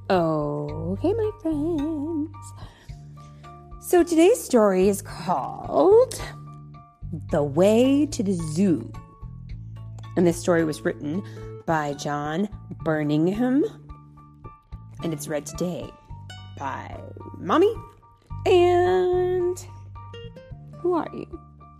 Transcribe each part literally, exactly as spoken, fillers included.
Okay, my friends. So today's story is called The Way to the Zoo. And this story was written by John Birmingham. And it's read today by Mommy. And who are you?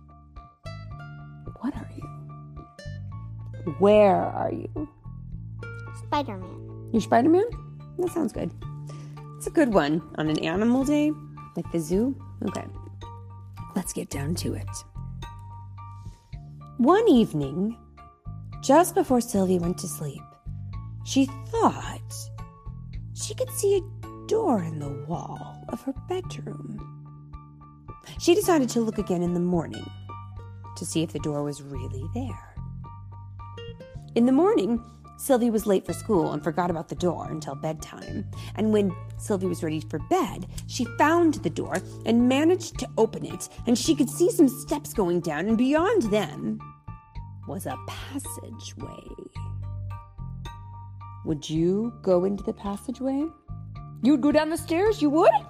What are you? Where are you? Spider-Man. You're Spider-Man? That sounds good. It's a good one on an animal day, like the zoo. Okay, let's get down to it. One evening, just before Sylvie went to sleep, she thought she could see a door in the wall of her bedroom. She decided to look again in the morning to see if the door was really there. In the morning, Sylvie was late for school and forgot about the door until bedtime. And when Sylvie was ready for bed, she found the door and managed to open it, and she could see some steps going down, and beyond them was a passageway. Would you go into the passageway? You'd go down the stairs, you would?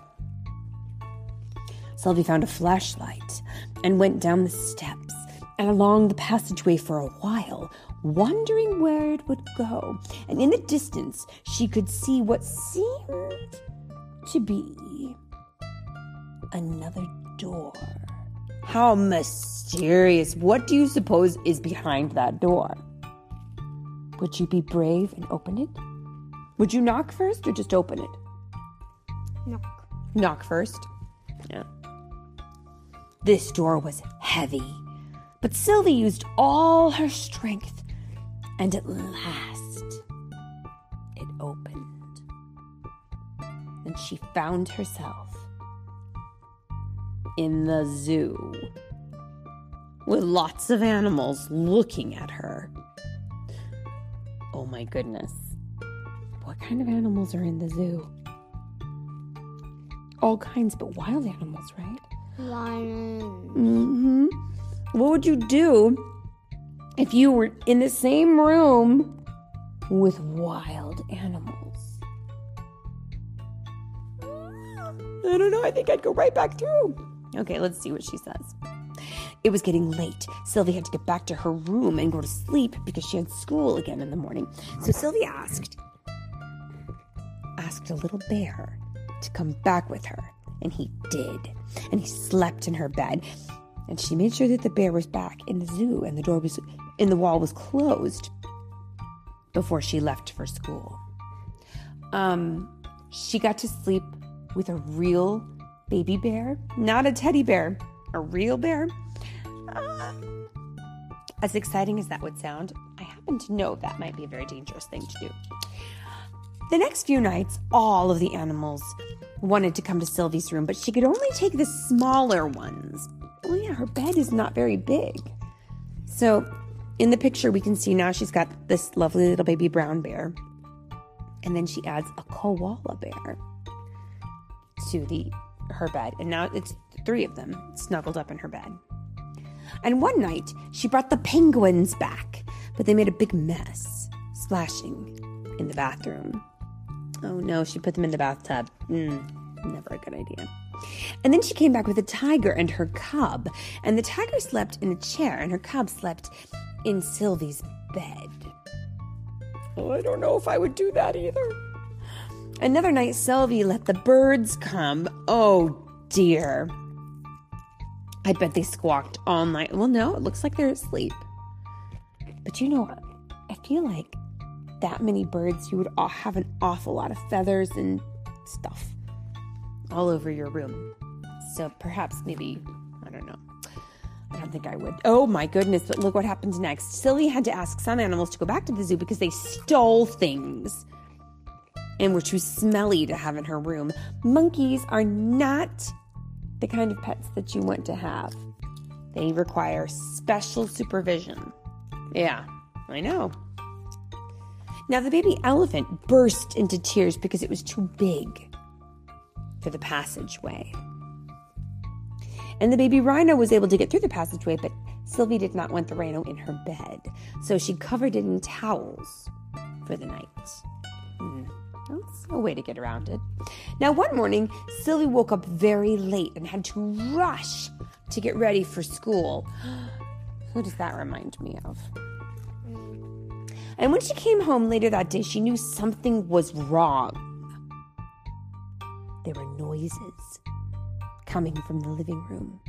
Sylvie found a flashlight and went down the steps and along the passageway for a while, wondering where it would go. And in the distance, she could see what seemed to be another door. How mysterious. What do you suppose is behind that door? Would you be brave and open it? Would you knock first or just open it? Knock. Knock first? Yeah. This door was heavy, but Sylvie used all her strength, and at last it opened. And she found herself in the zoo with lots of animals looking at her. Oh my goodness. What kind of animals are in the zoo? All kinds, but wild animals, right? Lions. Mm-hmm. What would you do if you were in the same room with wild animals? I don't know. I think I'd go right back through. Okay, let's see what she says. It was getting late. Sylvie had to get back to her room and go to sleep because she had school again in the morning. So Sylvie asked, asked a little bear to come back with her. And he did. And he slept in her bed. And she made sure that the bear was back in the zoo and the door was in the wall was closed before she left for school. Um, she got to sleep with a real baby bear, not a teddy bear, a real bear. Uh, as exciting as that would sound, I happen to know that might be a very dangerous thing to do. The next few nights, all of the animals wanted to come to Sylvie's room, but she could only take the smaller ones. Oh yeah, her bed is not very big. So in the picture, we can see now she's got this lovely little baby brown bear. And then she adds a koala bear to the her bed. And now it's three of them snuggled up in her bed. And one night, she brought the penguins back, but they made a big mess, splashing in the bathroom. Oh no, she put them in the bathtub. Mm, never a good idea. And then she came back with a tiger and her cub. And the tiger slept in a chair and her cub slept in Sylvie's bed. Oh, I don't know if I would do that either. Another night, Sylvie let the birds come. Oh dear. I bet they squawked all night. Well, no, it looks like they're asleep. But you know what? I feel like that many birds, you would have an awful lot of feathers and stuff all over your room. So perhaps maybe, I don't know. I don't think I would. Oh my goodness, but look what happened next. Sylvie had to ask some animals to go back to the zoo because they stole things and were too smelly to have in her room. Monkeys are not the kind of pets that you want to have. They require special supervision. Yeah, I know. Now, the baby elephant burst into tears because it was too big for the passageway. And the baby rhino was able to get through the passageway, but Sylvie did not want the rhino in her bed, so she covered it in towels for the night. Mm, that That's a way to get around it. Now, one morning, Sylvie woke up very late and had to rush to get ready for school. Who does that remind me of? And when she came home later that day, she knew something was wrong. There were noises coming from the living room.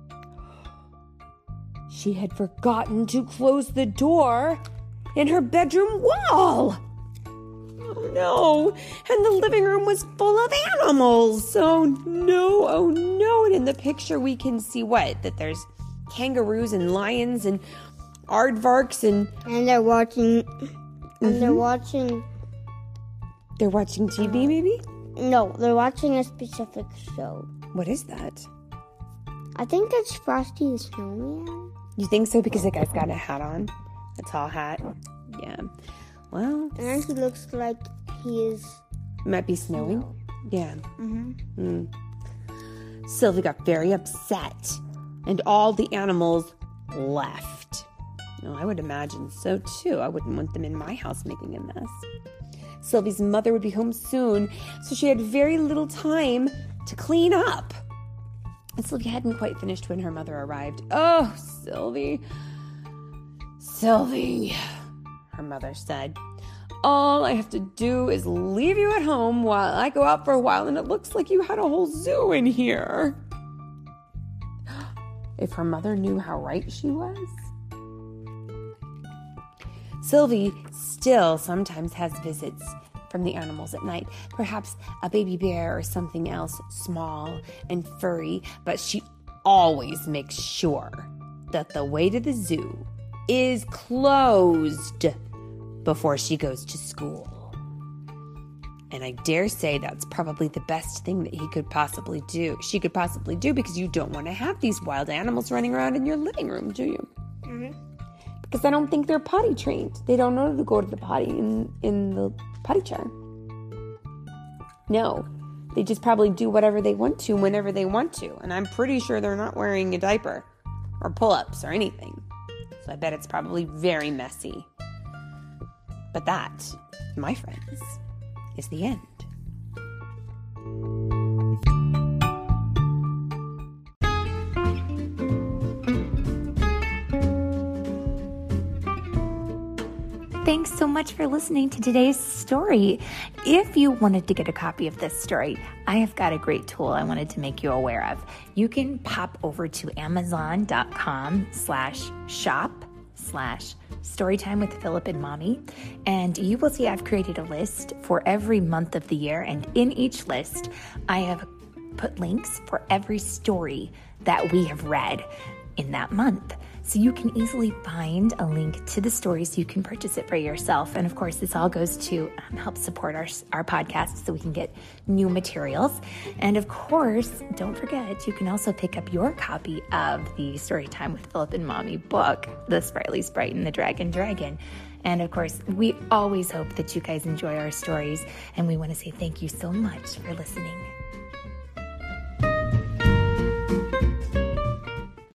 She had forgotten to close the door in her bedroom wall. Oh no, and the living room was full of animals. Oh no, oh no. And in the picture we can see what? That there's kangaroos and lions and aardvarks and... And they're watching... Mm-hmm. And they're watching... They're watching T V, uh, maybe? No, they're watching a specific show. What is that? I think it's Frosty the Snowman. You think so? Because the guy's got a hat on? A tall hat? Yeah. Well... And he looks like he is... Might be snowing? Snow. Yeah. Mm-hmm. Mm. Sylvie got very upset. And all the animals left. Oh, I would imagine so, too. I wouldn't want them in my house making a mess. Sylvie's mother would be home soon, so she had very little time to clean up. And Sylvie hadn't quite finished when her mother arrived. Oh, Sylvie. Sylvie, her mother said. All I have to do is leave you at home while I go out for a while, and it looks like you had a whole zoo in here. If her mother knew how right she was. Sylvie still sometimes has visits from the animals at night. Perhaps a baby bear or something else small and furry, but she always makes sure that the way to the zoo is closed before she goes to school. And I dare say that's probably the best thing that he could possibly do. She could possibly do, because you don't want to have these wild animals running around in your living room, do you? Mm-hmm. Because I don't think they're potty trained. They don't know to go to the potty in, in the potty chair. No, they just probably do whatever they want to whenever they want to. And I'm pretty sure they're not wearing a diaper or pull-ups or anything. So I bet it's probably very messy. But that, my friends, is the end. Thanks so much for listening to today's story. If you wanted to get a copy of this story, I have got a great tool I wanted to make you aware of. You can pop over to amazon.com slash shop slash storytime with Philip and Mommy, and you will see I've created a list for every month of the year, and in each list, I have put links for every story that we have read in that month. So you can easily find a link to the story so you can purchase it for yourself. And of course, this all goes to um, help support our, our podcast so we can get new materials. And of course, don't forget, you can also pick up your copy of the Storytime with Philip and Mommy book, The Sprightly Sprite and the Dragon Dragon. And of course, we always hope that you guys enjoy our stories. And we want to say thank you so much for listening.